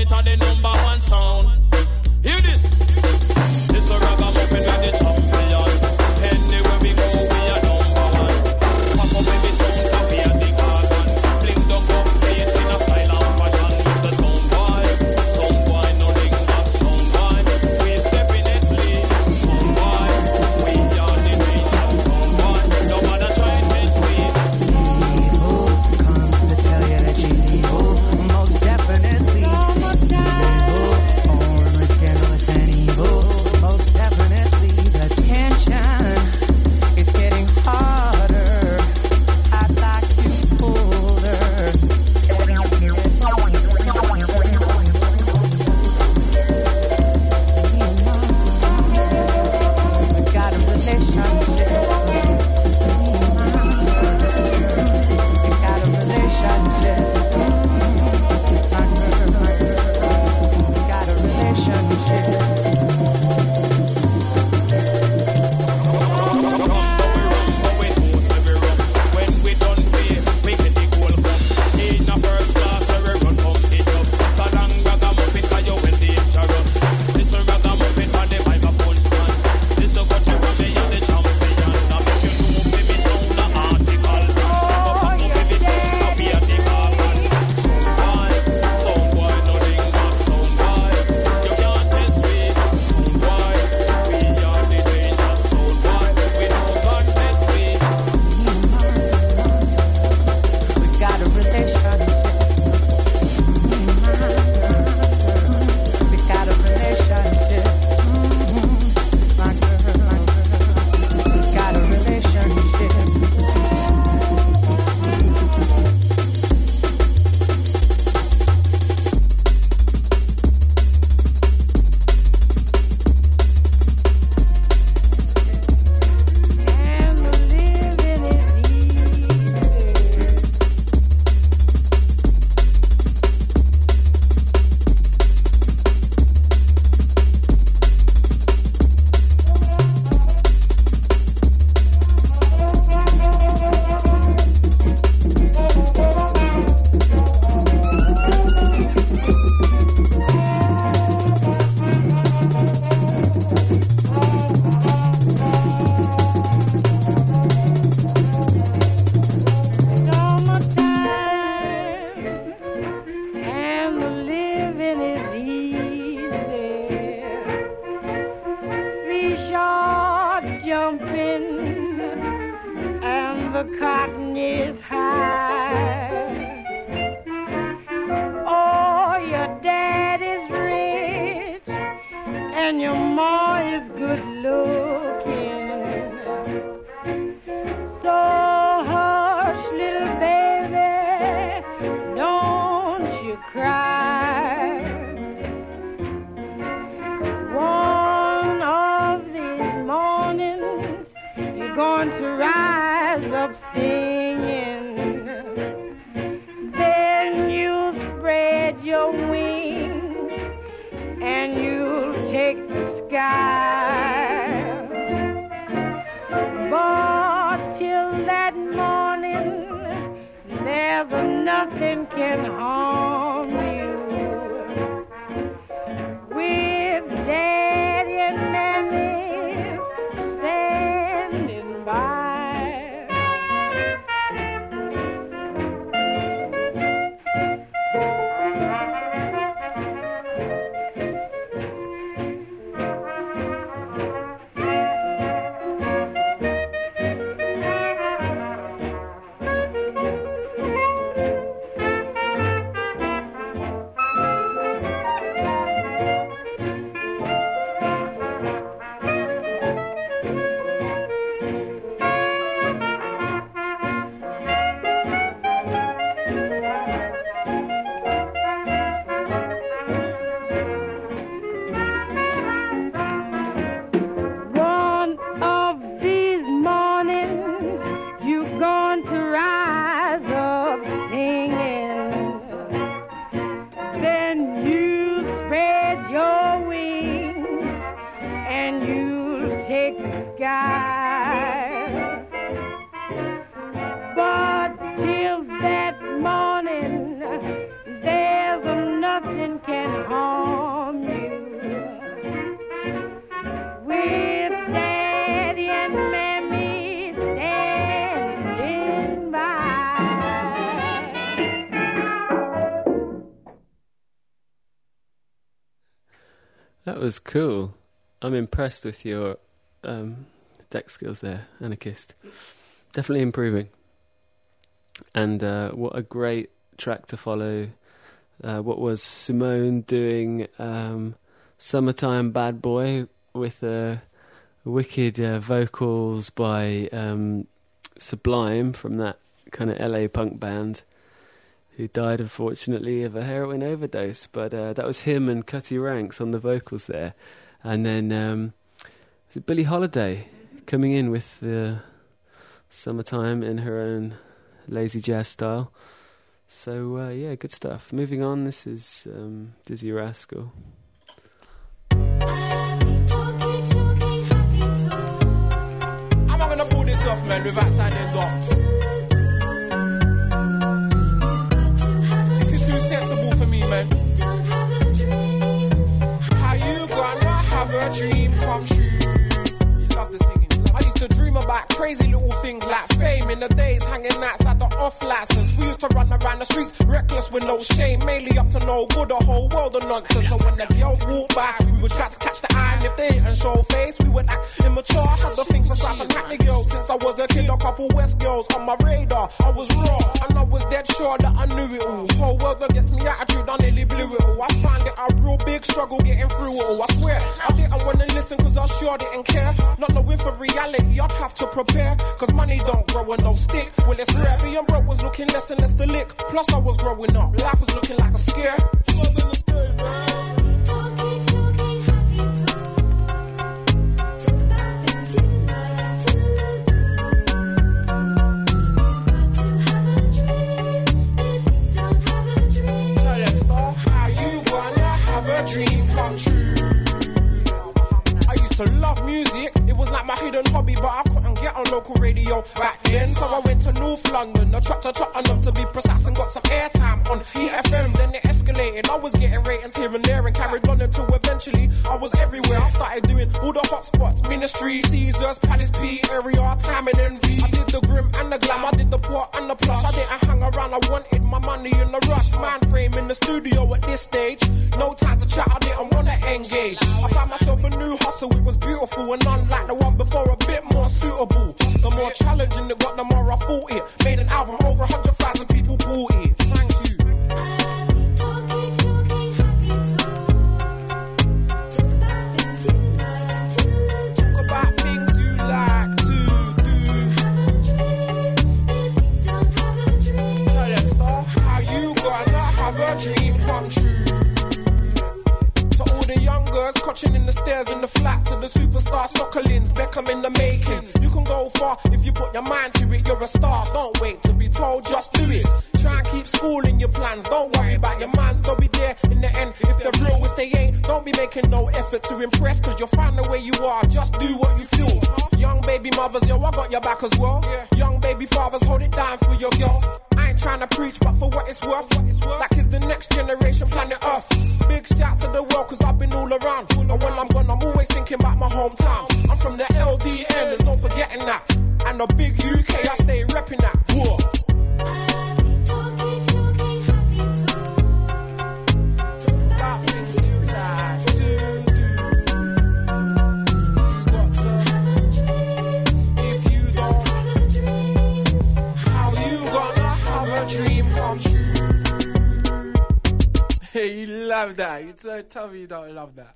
it are the number one sound. Hear this. This a ragamuffin with the champion. Anywhere we go, we are number one. Pop up with the sound, so we are the garden. Fling the cup, face in a style of fashion. With the sound boy, nothing but sound boy. We definitely sound boy. We are the nation sound boy. No matter try this way. Evil comes to tell you that she's evil. Most definitely. Almost scandalous and evil. Most definitely. The tension is getting harder. I'd like to pull her. We got a relationship. We got a relationship. We got a relationship. When we done play, we get the goal cup. In a first class, we run come it up. So long ragamuffin, 'cause you well dangerous. This a ragamuffin on the microphone stand. This a country from me and the champion. Now make you know me sound a article. Pop up with the sound, so we are the garden. Sound boy, nothing but sound boy. You can't test me, sound boy. We are the danger, sound boy. We don't contest me. We got a relationship. We got a relationship. My girl. We got a relationship. And the living is easy. And the living is easy. We short jumping, and the cotton is high. Oh, your dad is rich, and your ma is good looking. So hush, little baby, don't you cry. One of these mornings, you're going to rise up singing. Then you'll spread your wings and you'll take the sky. But till that morning, there's nothing can harm you. With Daddy and Mammy standing by. That was cool. I'm impressed with your deck skills there, Anarchist. Definitely improving. And what a great track to follow. What was Simone doing? Summertime Bad Boy with wicked vocals by Sublime from that kind of LA punk band who died unfortunately of a heroin overdose. But that was him and Cutty Ranks on the vocals there. And then was it Billie Holiday coming in with the Summertime in her own lazy jazz style. So yeah, good stuff. Moving on, this is Dizzy Rascal. I'm not gonna pull this off, man, without sounding dumb. This is too sensible for me, man. How you gonna have a dream come true? You love the singing. I used to dream about crazy little things like fame in the days, hanging outside the off license. We used to run around the streets reckless with no shame, mainly up to no good, the whole world of nonsense. So when the girls walk by, we would try to catch the eye, and if they didn't show face, we would act immature. I had to think for South and Hackney girls since I was a kid. A couple West girls on my radar. I was raw and I was dead sure that I knew it all. Whole world that gets me attitude, I nearly blew it all. I found it a real big struggle getting through it all. I swear I didn't want to listen cause I sure didn't care. Not knowing for reality, I'd have to prepare. Cause money don't grow on no stick. Well, it's rare. Being broke was looking less and less the lick. Plus I was growing up, life was looking like a scare. Dream come true. I used to love music, it was like my hidden hobby, but I couldn't get on local radio back then. So I went to North London, I tracked to Tottenham to be precise, and got some airtime on EFM. Then it escalated, I was getting ratings here and there, and carried on until eventually I was everywhere. I started doing all the hot spots, Ministry, Caesars, Palace P, area, Time and Envy. I did the grim and the glam, I did the port and the plush. I didn't hang around, I wanted my money in the rush. Man frame in the studio at this stage, no time to chat, I didn't wanna engage. I found myself a new hustle, it was beautiful and unlike the one before, a bit more suitable. The more challenging it got, the more I fought it. Made an album, over 100,000 people bought it. Thank you. Talk about things you like to do. Tell them, star, how you gonna have a dream come true? To all the young girls coaching in the stairs in the flats, to the superstar Soccerlins, Beckham in the making. You can go far if you put your mind to it. You're a star, don't wait to be told, just do it. Try and keep school in your plans, don't worry about your man. They'll be there in the end if they're real, if they ain't. Don't be making no effort to impress, cause you'll find the way you are, just do what you feel. Young baby mothers, yo, I got your back as well. Young baby fathers, hold it down for your girl. I ain't trying to preach, but for what it's worth, like is the next generation planet Earth. Big shout to the world, cause I've been all around. And when I'm gone, I'm always thinking about my hometown. I'm from the LDN, there's no forgetting that. And the big UK, I stay repping that. Whoa. About things you like to do. You got to, if you don't, how you gonna have a dream come true? Hey, you love that. You tell me you don't love that.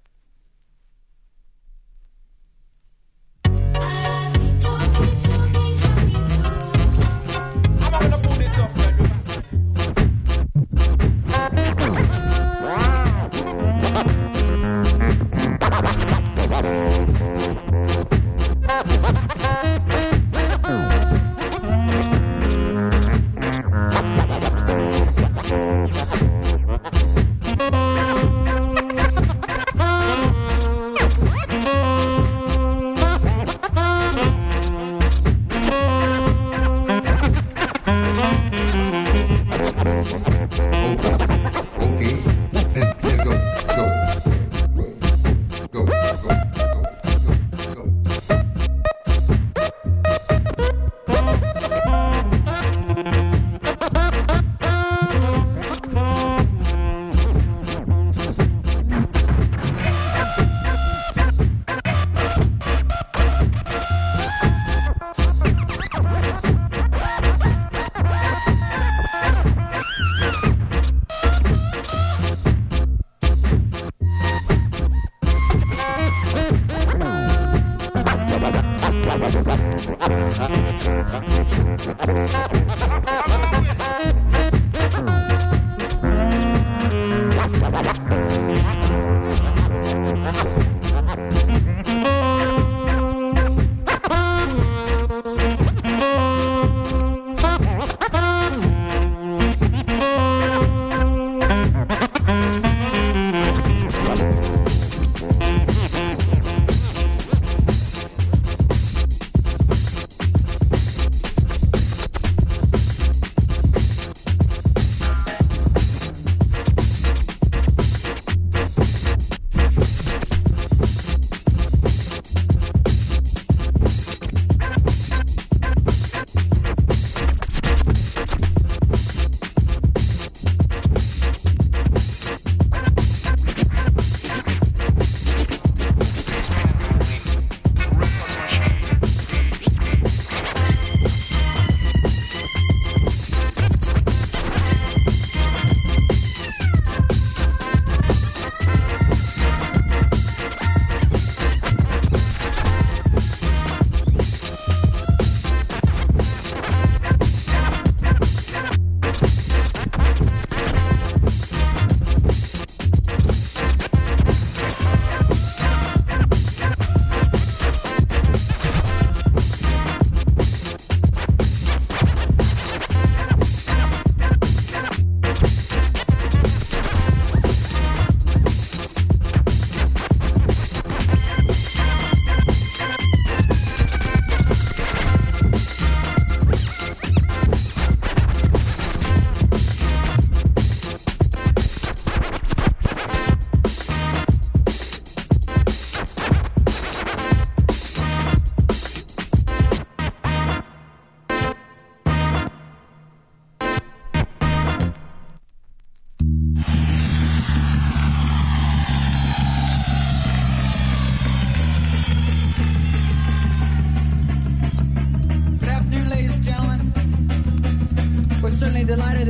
I'm not gonna pull this off, man.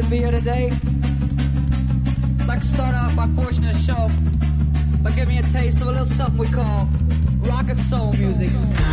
to be here today. I'd like to start off my portion of the show by giving you a taste of a little something we call rock and soul music.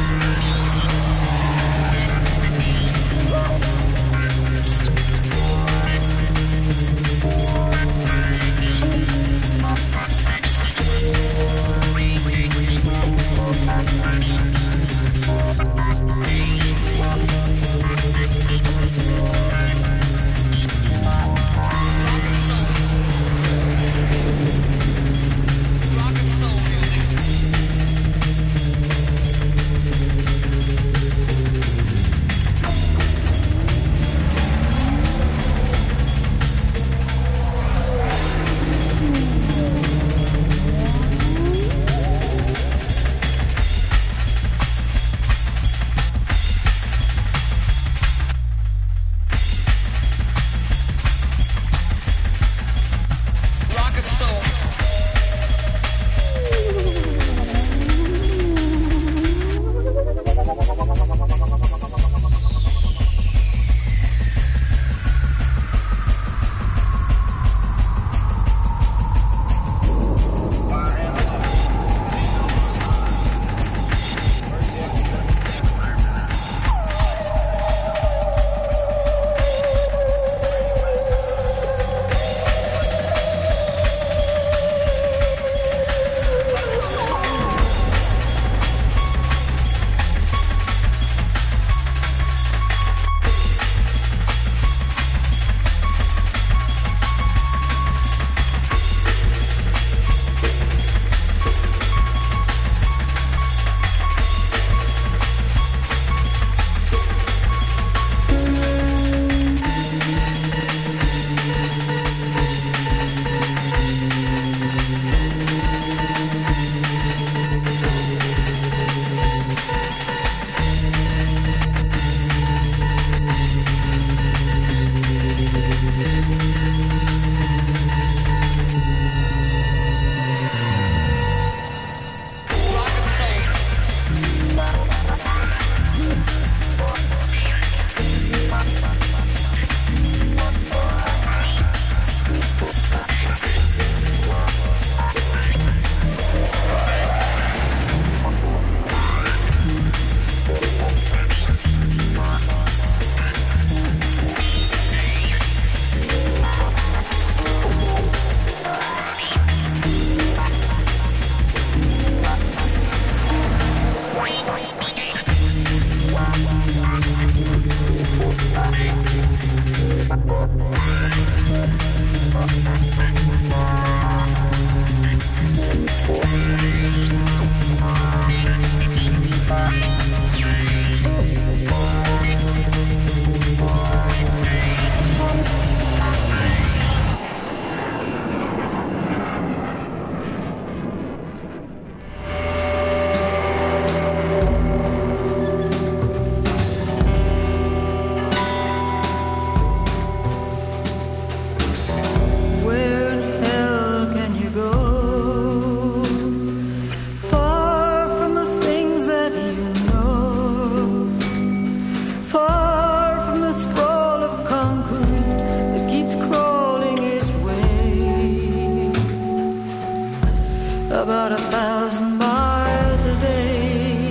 About 1,000 miles a day.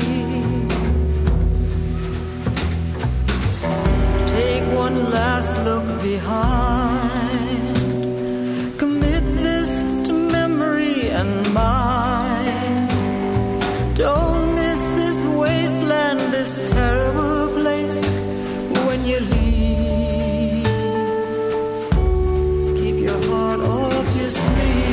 Take one last look behind. Commit this to memory and mind. Don't miss this wasteland, this terrible place when you leave. Keep your heart off your sleeve.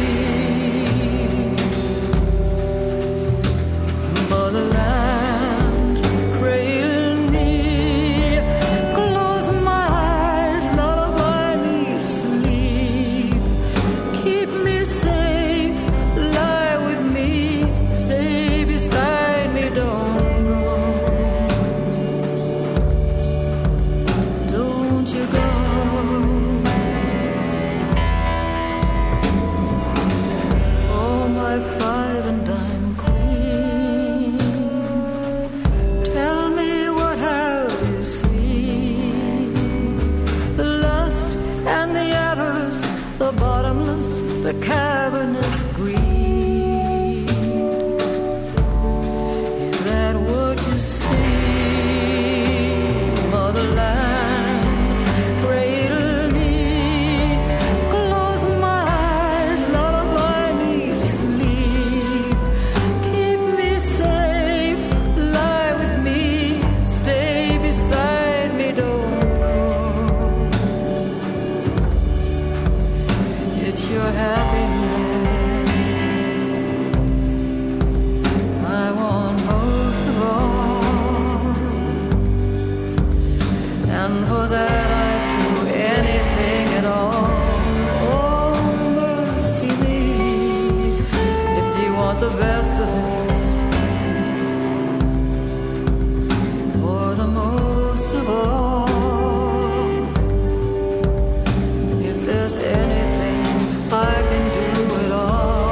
the cavernous greed. Is that what you see, motherland? Cradle me, close my eyes, lullaby me to sleep. Keep me safe, lie with me, stay beside me, don't go. It's your happiness I want most of all, and for that I'd do anything at all. Oh, mercy me, if you want the best of it, for the most of all. If there's anything I can do at all.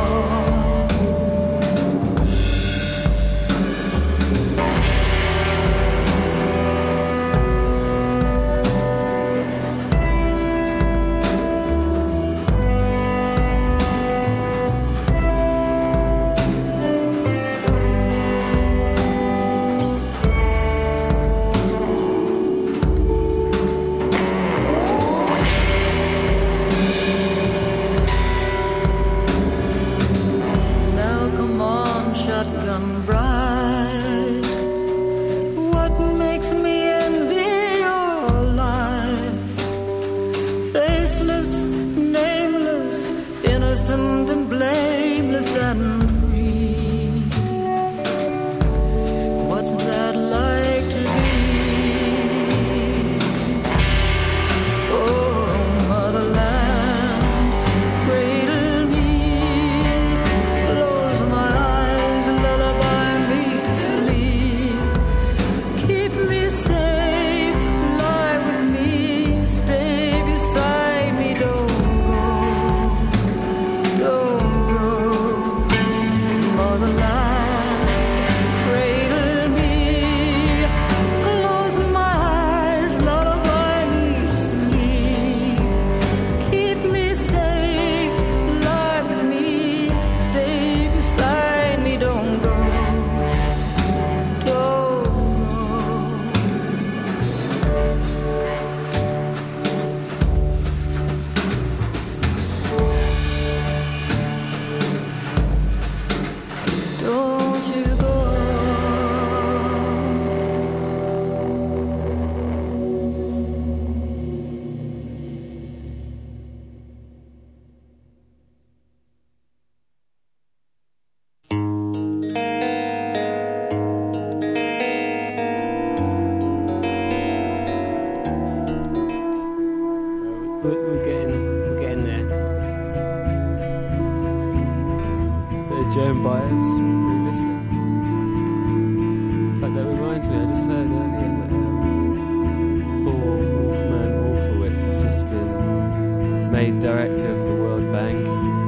Now come on, shotgun bride. What makes me envy your life? Faceless, nameless, innocent and blameless and free. What's that like to be? Oh, motherland, cradle me, close my eyes, lullaby me to sleep. Keep me safe, lie with me, stay beside me, don't go, don't go. Motherland, cradle me, close my eyes, lullaby me to sleep. Keep me safe, lie with me, stay beside me, don't go, don't go. Don't you go. We're getting there. Bit of Joan Baez previously. In fact, that reminds me, I just heard earlier that Paul Wolfman Wolfowitz has just been made director of the World Bank.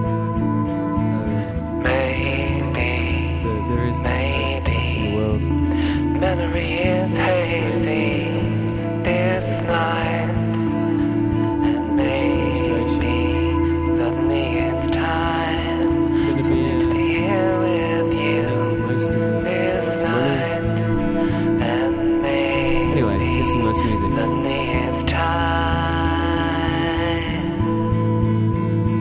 There is no left in the world. Memory is hazy this night, and maybe suddenly it's time It's going to be to be here with you most of the this night, and maybe Anyway, here's some nice music. suddenly it's time.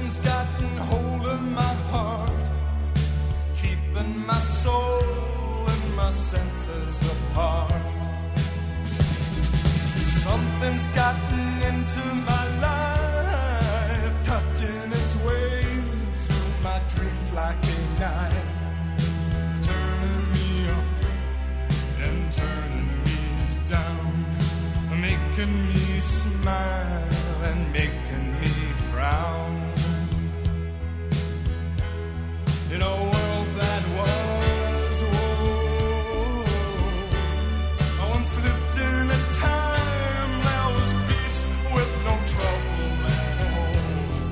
Something's gotten hold of my heart, keeping my soul and my senses apart. Something's gotten into my life, cutting its way through my dreams like a knife, turning me up and turning me down, making me smile and making me frown. In a world that was, whoa, I once lived in a time there was peace with no trouble at all.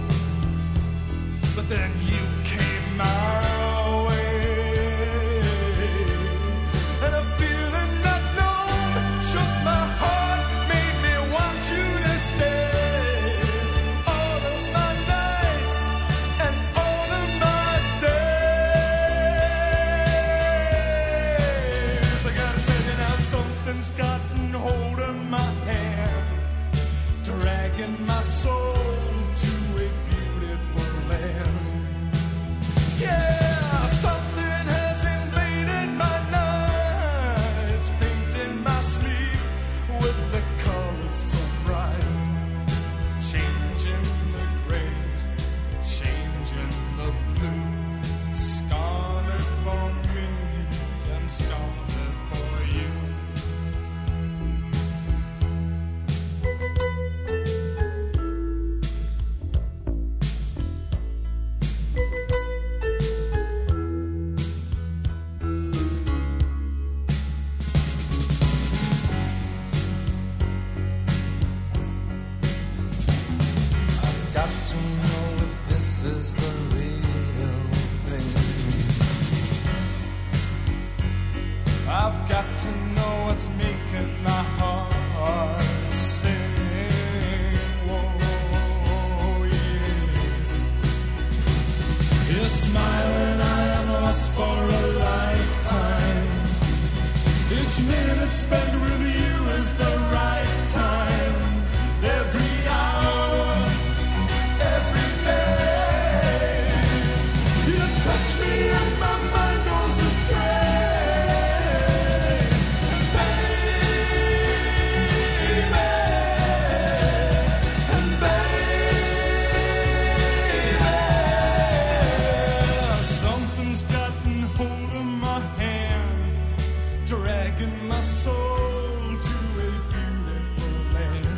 But then you came my way, and a feeling not known shook my heart, made me want you to stay. All of my nights and all of my days. I gotta tell you now, something's gotten hold of my hand, dragging my soul to a beautiful land. Yeah, something has invaded my nights, painting my sleep with the colors so bright, changing the gray, changing the blue, scarlet for me and scarlet for you. I've got to know if this is the real thing. I've got to know what's making my heart sing. Whoa, yeah. You're smiling, I am lost for a lifetime. Each minute spent with you is the right time. Every hour, every day, you touch me and my mind goes astray. Baby, and baby, something's gotten hold of my hand, dragging my soul to a beautiful land.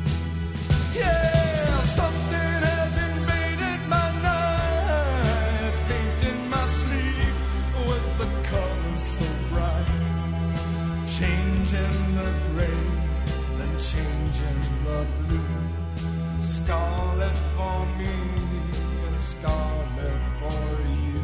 Yeah, something has invaded my nights, painting my sleep with the colors so bright, changing the gray, then changing the blue, scarlet for me and scarlet for you.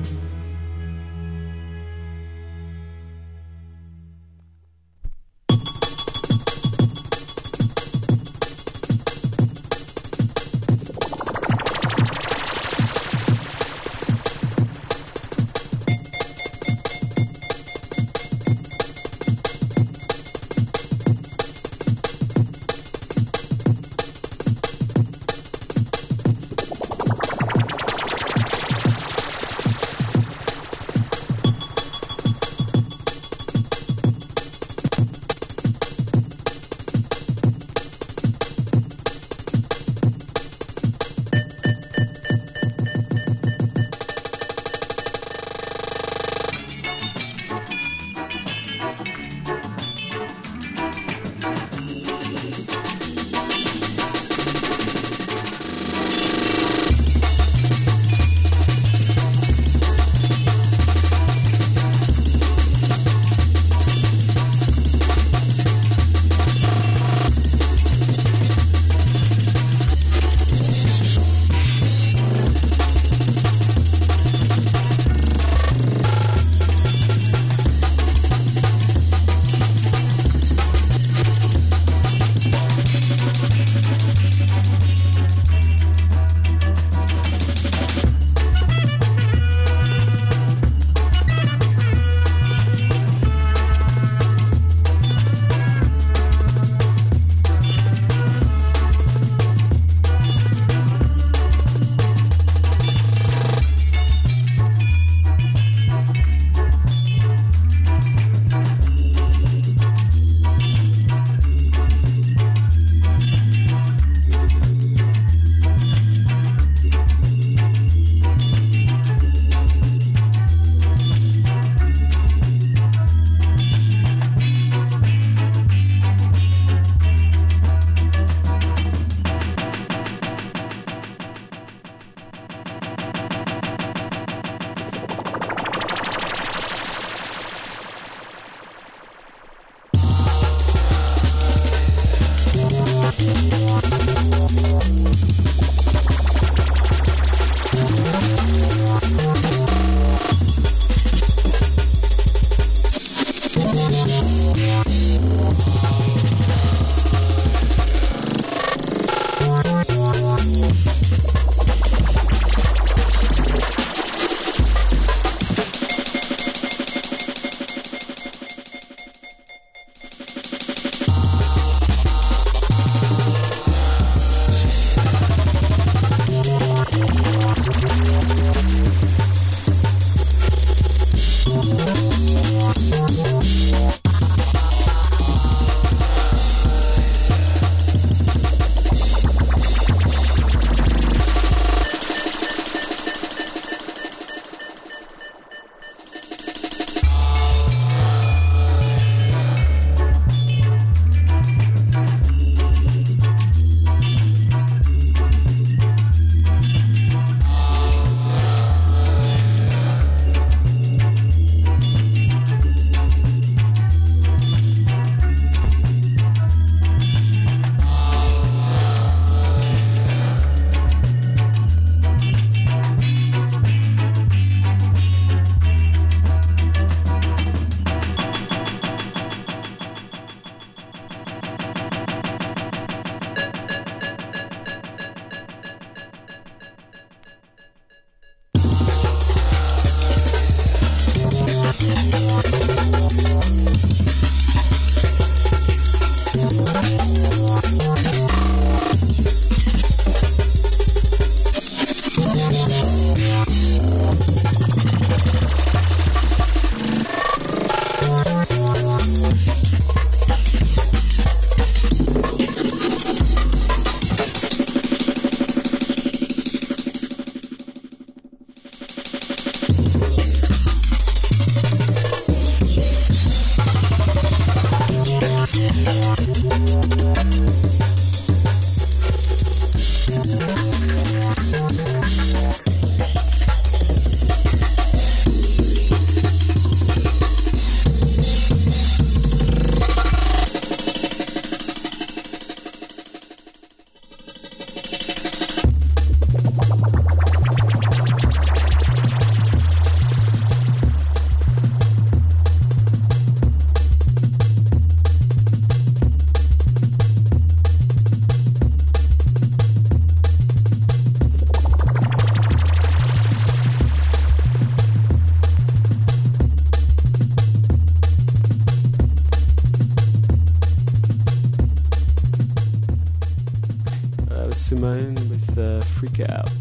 Simone with Freak It Out.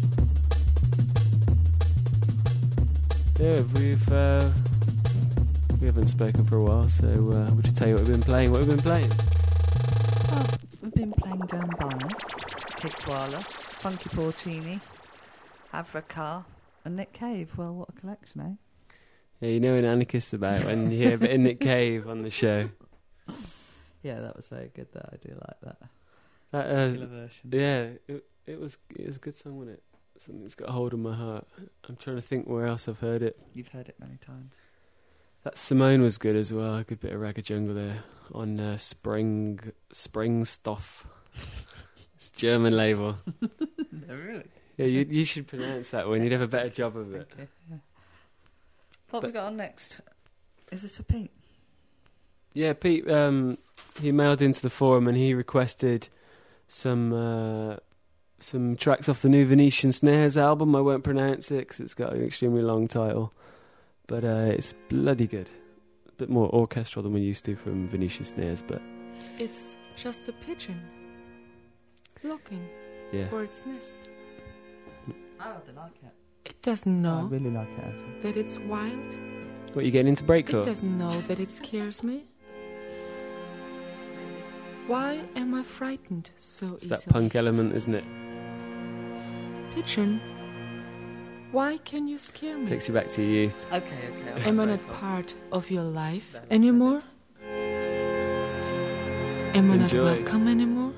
Yeah, we haven't spoken for a while, so we'll just tell you what we've been playing. What we've been playing? Oh, we've been playing Joan Baez, Tig Koala, Funky Porcini, Avra and Nick Cave. Well, what a collection, eh? Yeah, you know what Anarchist's about when you hear a bit of Nick Cave on the show. Yeah, that was very good. That I do like that. That particular version. Yeah, it was a good song, wasn't it? Something that's got a hold of my heart. I'm trying to think where else I've heard it. You've heard it many times. That Simone was good as well. A good bit of Ragga Jungle there on Spring Stuff. It's a German label. No, really? Yeah, you should pronounce that one. You'd have a better job of it. Okay, yeah. What have we got on next? Is this for Pete? Yeah, Pete, he mailed into the forum and he requested some tracks off the new Venetian Snares album. I won't pronounce it because it's got an extremely long title, but it's bloody good. A bit more orchestral than we're used to from Venetian Snares, but it's just a pigeon looking for its nest. I rather like it. It doesn't know I really like it, actually. that it's wild. What, you getting into breakcore? It doesn't know that it scares me. Why am I frightened so It's easily? that punk element, isn't it? Pigeon, why can you scare me? Takes you back to your youth. Okay. Am I not part of your life anymore? Am I not Enjoy. welcome anymore?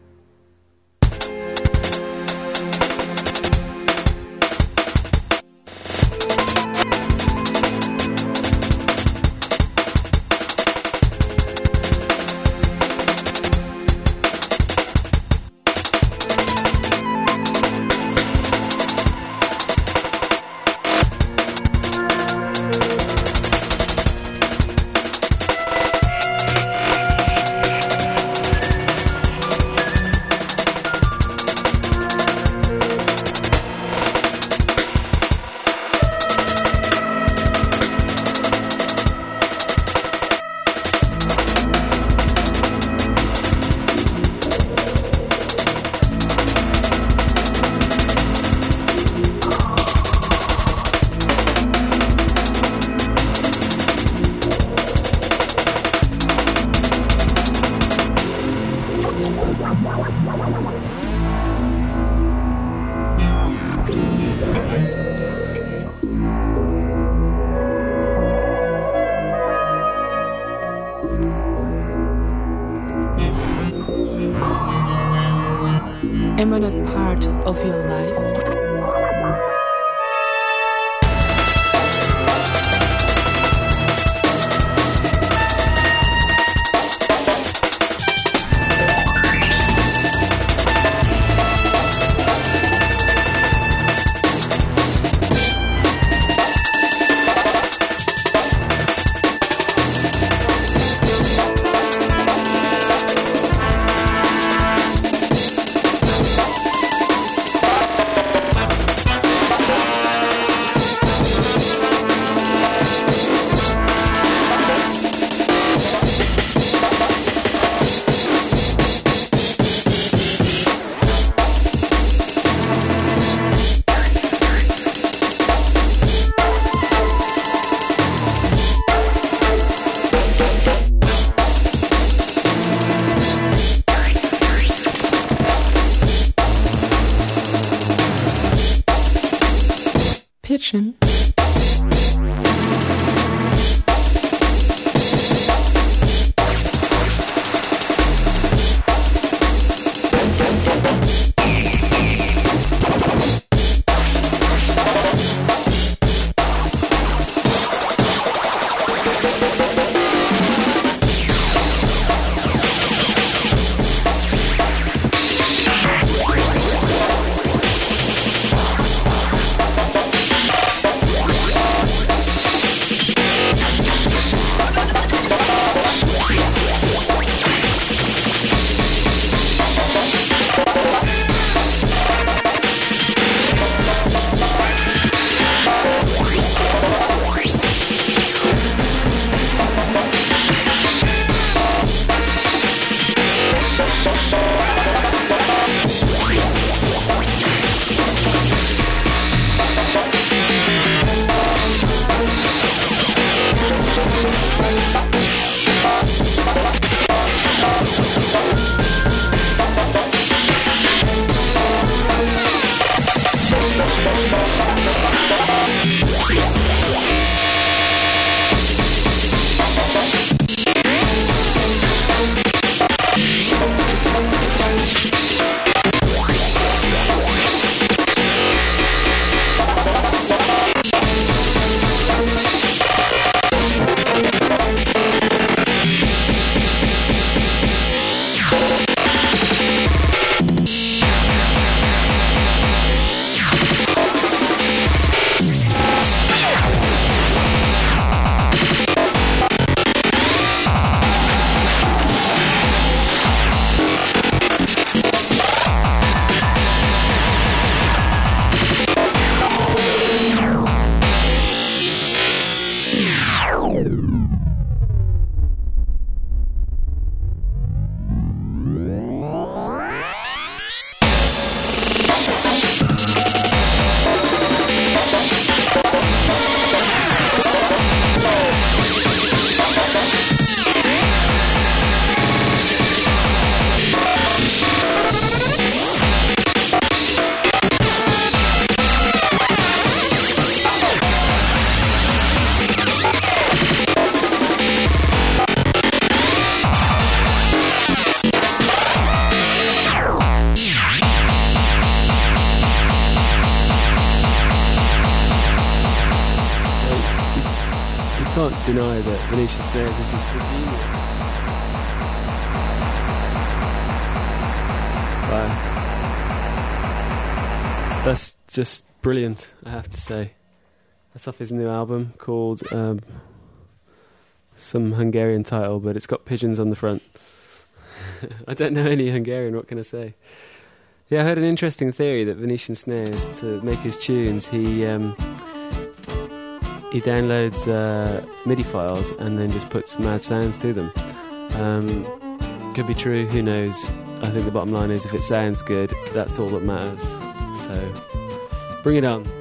Am I not part of your life? Pigeon. deny that Venetian Snares is just genius. Wow. That's just brilliant, I have to say. That's off his new album called some Hungarian title, but it's got pigeons on the front. I don't know any Hungarian, what can I say? Yeah, I heard an interesting theory that Venetian Snares, to make his tunes, he downloads MIDI files and then just puts mad sounds to them. Could be true, who knows? I think the bottom line is if it sounds good, that's all that matters. So, bring it on.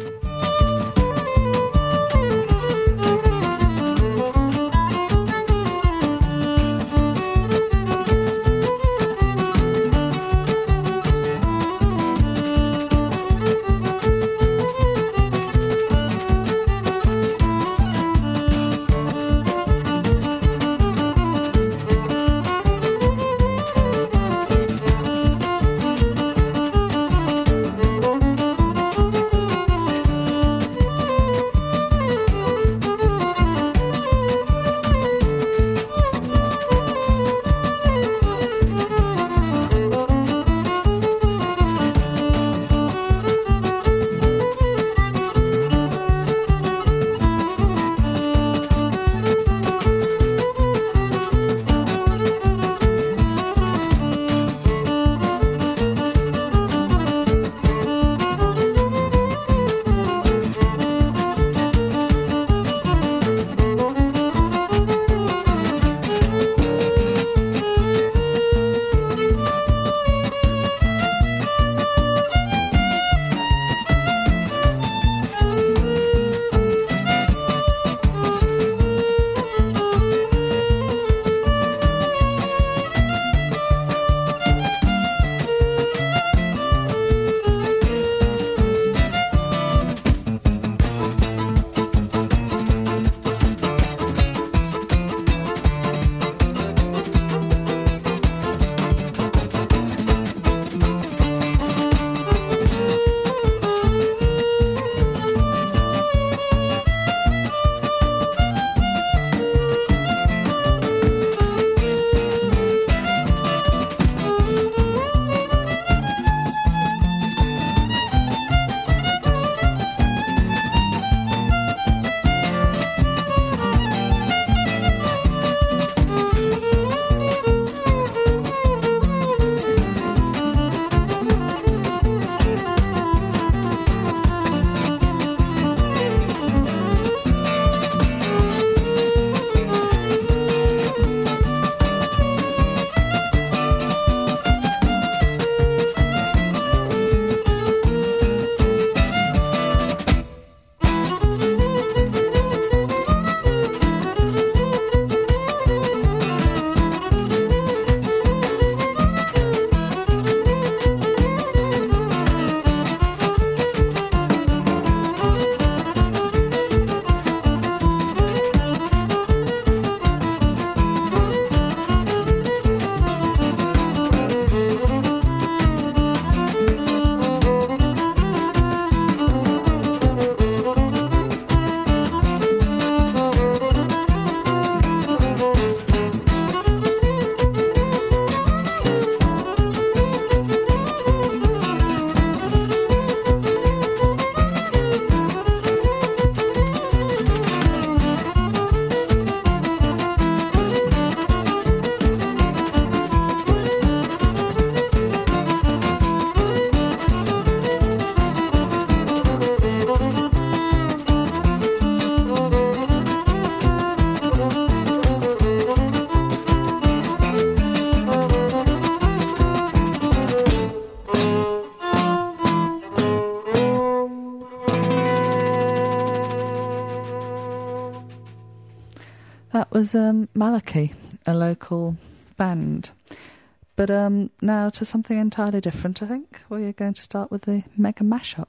That was Malachi, a local band. But now to something entirely different, I think. We're going to start with the Mega Mashup.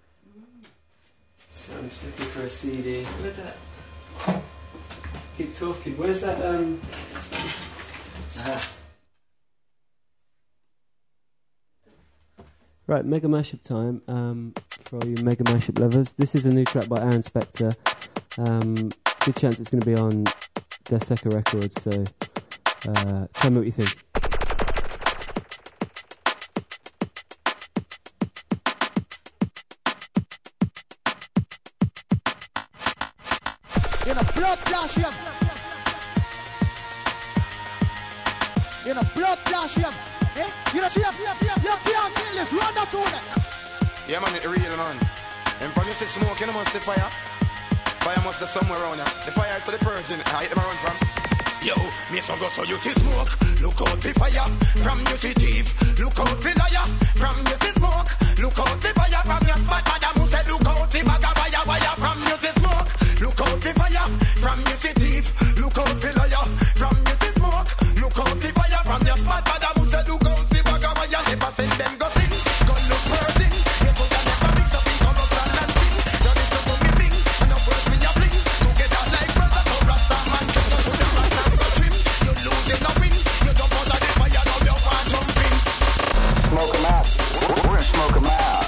So I'm just looking for a CD. Where's that? Keep talking. Where's that? Right, Mega Mashup time. For all you Mega Mashup lovers, this is a new track by Aaron Spector. good chance it's going to be on Deseka Records, so tell me what you think. In a blood dash him. In a blood dash him. Eh? You know, see him? You can't kill this. Run that on it. Yeah, man, it's real, man. And from you see smoke, you know, must see fire. Fire must be somewhere around here. The fire is to the purging. I hit them around from. Yo, me so go so you see smoke. Look out for fire. From you see thief. Look out for liar. From you see smoke. Look out for fire. From your spot, madam who said look out for bag of wire. From you see smoke. Look out for fire. From you see thief. Look out for liar. From you see smoke. Look out for fire. From your spot, madam who said look out for bag of wire. Never send them go sing. Go look purging. You could have never mix up in corruption and sin. You need to do me thing. And no words me a fling. Together like brother. No rasta man. You the rasta go trim. You lose in a win. You don't bother the fire. Now you want jumping. Smoke 'em out. We're gonna smoke 'em out.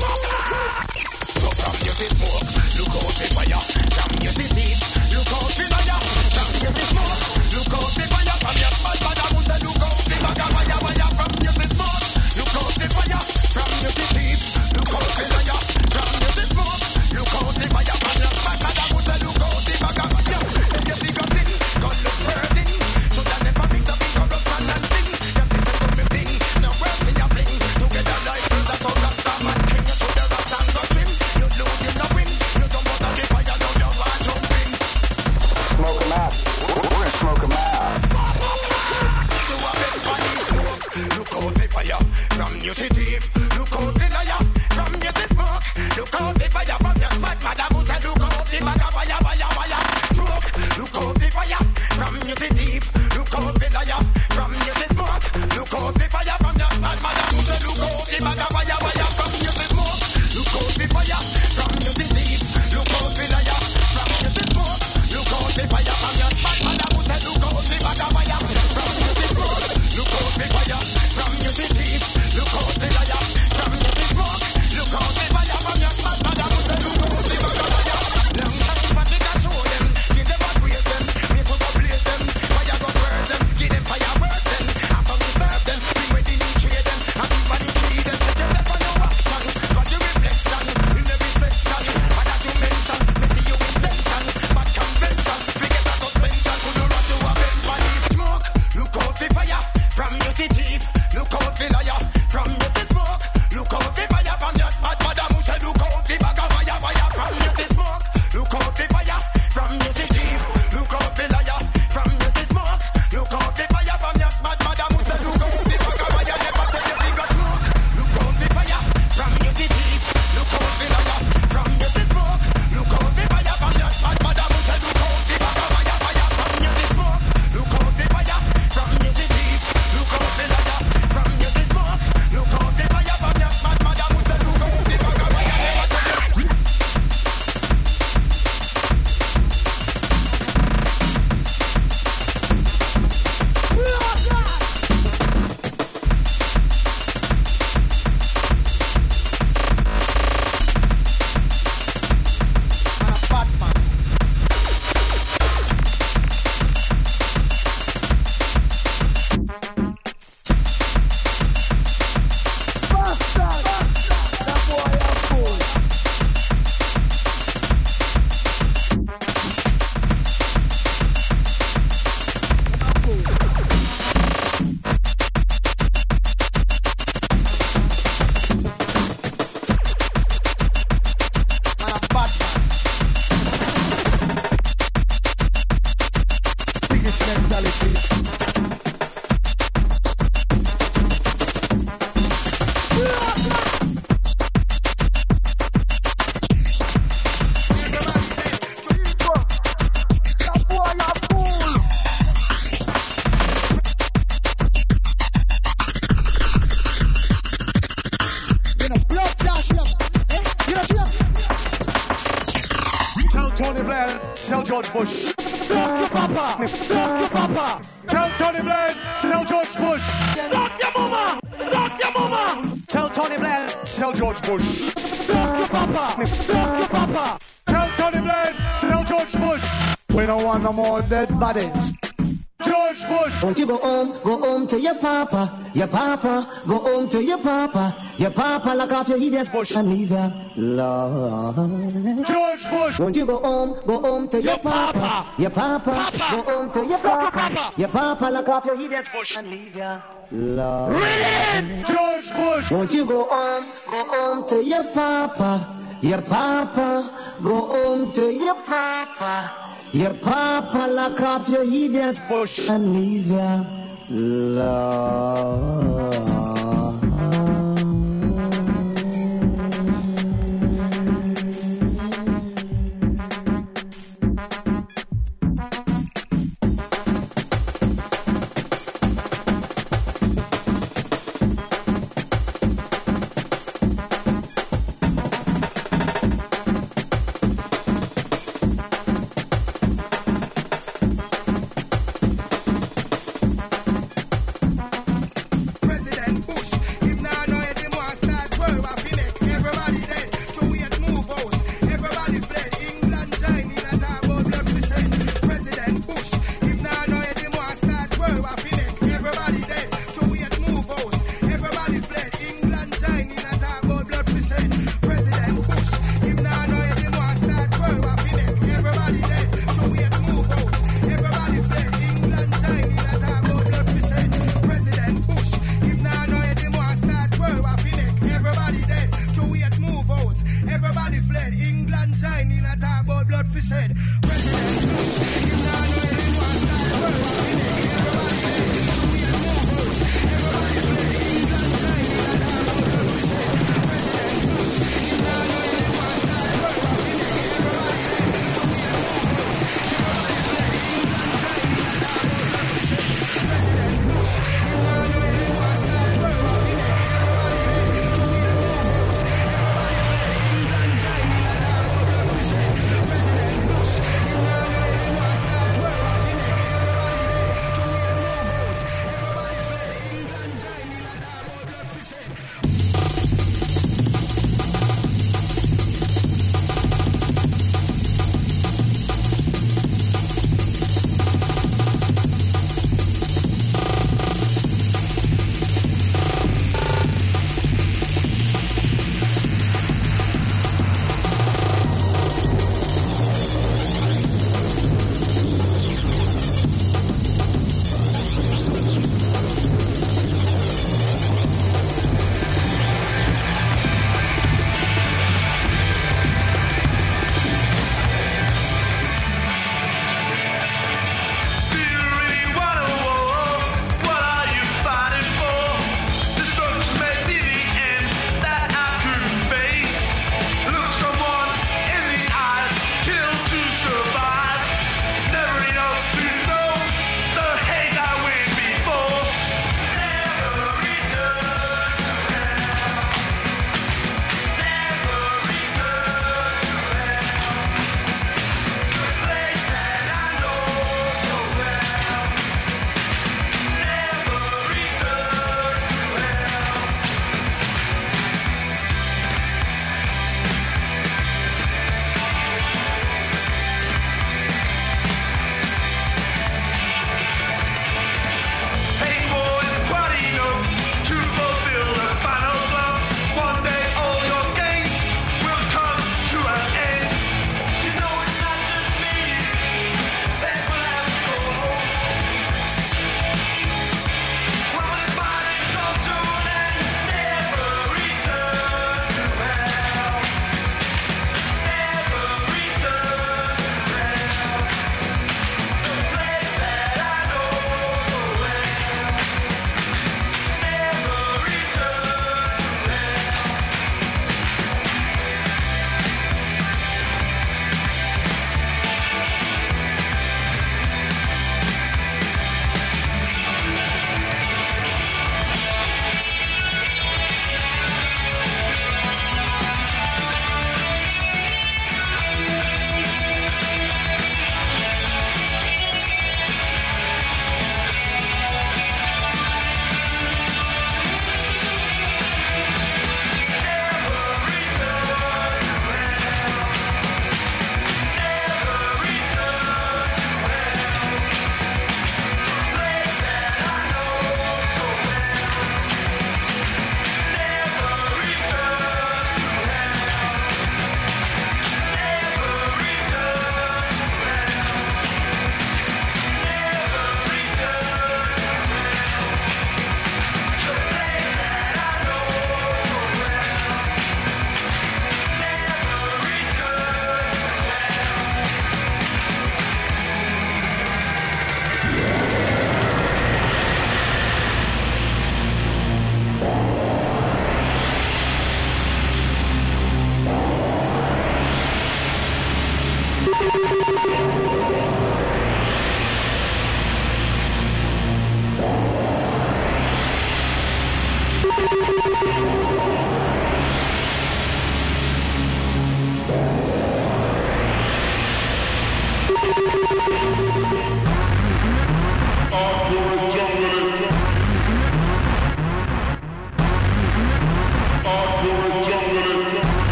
So from you see smoke. Look out for fire. From you see thief. Look out for liar. From you see smoke. Look out for fire. From your spot. Madam who said look out for bag of wire. From you see smoke. Look out for fire. From you see thief. Look out for liar. From you see smoke. Look out for fire. From your spot. Madam who said look out for bag of wire. And you see got thing. Got look burning. So that never mix up in corruption and sin. Just listen to me thing. Now words me a fling. Together like brothers. So rasta man king. You should the rasta go trim. You lose in the win. You don't bother the fire. Now you want jumping. Smoke 'em out. We're gonna smoke 'em out. You a big funny smoke. Look out for fire. From you see thief. Look out for liar. From you see smoke. Look out for fire. From your spot. Madam who said look out for bag of wire. Smoke. Look out for fire. From you see thief. Look out for liar. From you see smoke. Look out for fire. From your spot. Madam who said look out for bag of wire. From you see smoke. Look out for fire. From you see thief. Look out for liar. From you see smoke. Look out for fire. From your spot. Madam who said look out for bag of wire. From you see smoke. Look out for fire. From you see thief. Look out for liar. From you see smoke. Look out for fire. From your spot. Madam who said look out for bag of wire. Long time for the can show them. See them and praise them. People go place them. Fire go burn them. Give them fire work them. As long as serve them. Bring with the new trade them. And everybody treat them. Take them for no action. But your reflection. In every section. What that you mention. Me see you intention. Bad convention. Forget that suspension. Could you run to a bed for the smoke? Look out for fire. From you see thief. Look out for liar. From you see smoke. Look out for fire. From your spot. Madam who said look out for bag of wire. From you see smoke. Look out for fire. From you see thief. Look out for liar. From you see smoke. Look out for fire. From your spot. Madam who said look out for bag of wire. Never tell you they got smoke. Look out for fire. From you see thief. Look out for liar. From you see smoke. Look out for fire. From your spot. Madam who said look out for bag of wire. From you see smoke. Look out for fire. From you see thief. Look out for liar. From you see smoke. Look out for fire. From your spot. Madam who said look out for bag of wire. Never tell you. Tony Blair, tell George Bush. Suck your papa! Suck your papa! Tell Tony Blair, tell George Bush. Suck your mama! Suck your mama! Tell Tony Blair, tell George Bush. Suck your papa! Suck your papa! Tell Tony Blair, tell George Bush. We don't want no more dead bodies. George Bush. Won't you go home to your papa, go home to your papa lock off your idiot Bush and leave ya, Lord. George Bush. Won't you go home to your papa, go home to your papa lock off your idiot Bush and leave ya, Lord. Really? George Bush. Won't you go home to your papa, go home to your papa lock off your idiot Bush and leave ya, Lord. President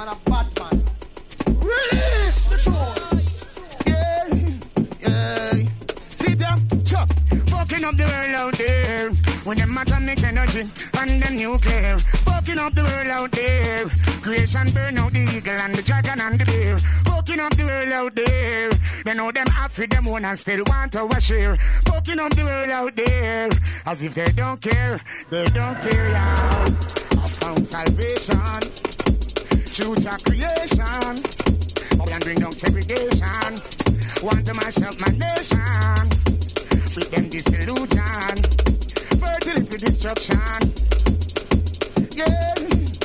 man a bad man. Release the tune. Yeah. See them, chop. Fucking up the world out there. When them atomic energy and them nuclear. Fucking up the world out there. Creation burn out the eagle and the dragon and the bear. Fucking up the world out there. They know them after them one and still want our share. Fucking up the world out there. As if they don't care, yeah. I found salvation. Choose your creation. I can bring down segregation. Want to mash up my nation. With them disillusion. Fertility destruction. Yeah.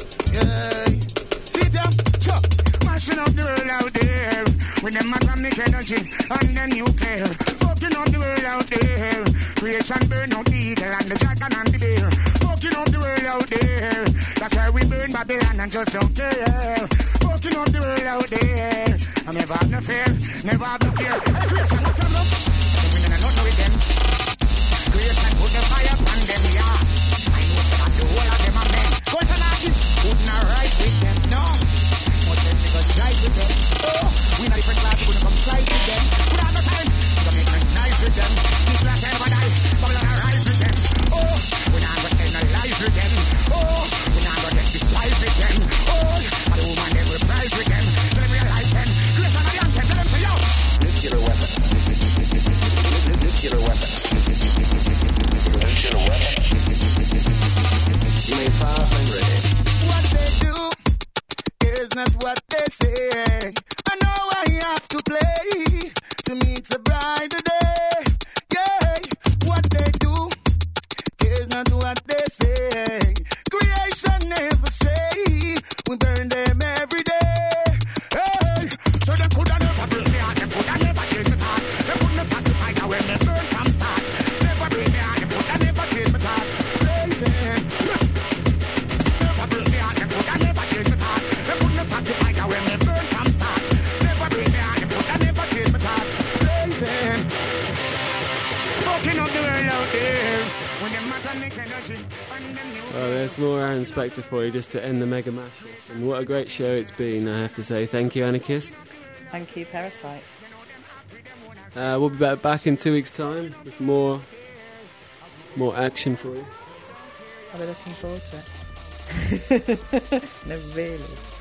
See them, chop. Mashing up the world out there. With them atomic energy and the nuclear. Fucking up the world out there. Creation burn out the eagle and the dragon and the bear. Fucking up the world out there. That's why we burn Babylon and just don't care. Fucking up the world out there. I never have no fear, never have no fear. Creation is from them. We don't know with them. Creation put the fire upon them, yeah. I know that the whole of them are men. Go to Nagi, put not right with them, no. But them they go drive with them. Oh, we not different class, we gonna come fight with them. We don't have no time, we gonna make them nice with them. This class never die, but we gonna rise with them. Oh, we not gonna tell no lies with them. Oh, we not gonna get despised with them. Oh, and the woman they will prize with them. Let them realize them. Creation of the anthem, tell them say yo. Nuclear weapon. Nuclear weapon. Nuclear weapon. You may fire when ready. What they do is not what they say. I know I have to play to meet a bride today. Yeah, what they do is not what they say. Creation never stray. We burn them every day. Hey, so them coulda never break me heart. Them coulda never change me thought. Them couldn't start the fire when me burn from start. Never break me heart. Them coulda never change me thought. Blazing. Never break me heart. Them coulda never change me thought. Them couldn't start the fire when me burn from start. Never break me heart. Them coulda never change me thought. Blazing. Fucking up the world out there. When them atomic energy and them new. Well, there's more Aaron Spector for you just to end the Mega Mash. And what a great show it's been, I have to say. Thank you, Anarchist. Thank you, Parasite. We'll be back in 2 weeks' time with more action for you. Are we looking forward to it? No, really.